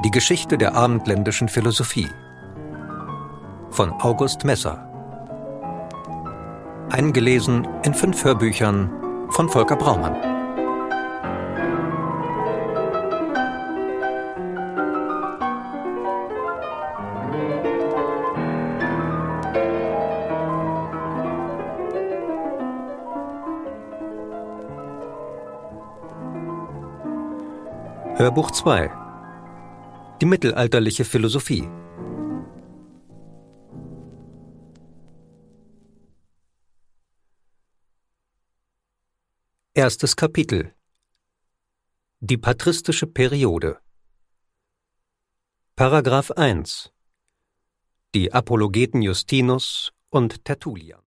Die Geschichte der abendländischen Philosophie von August Messer. Eingelesen in 5 Hörbüchern von Volker Braumann. Hörbuch 2. Die mittelalterliche Philosophie. Erstes Kapitel. Die patristische Periode. Paragraph 1. Die Apologeten Justinus und Tertullian.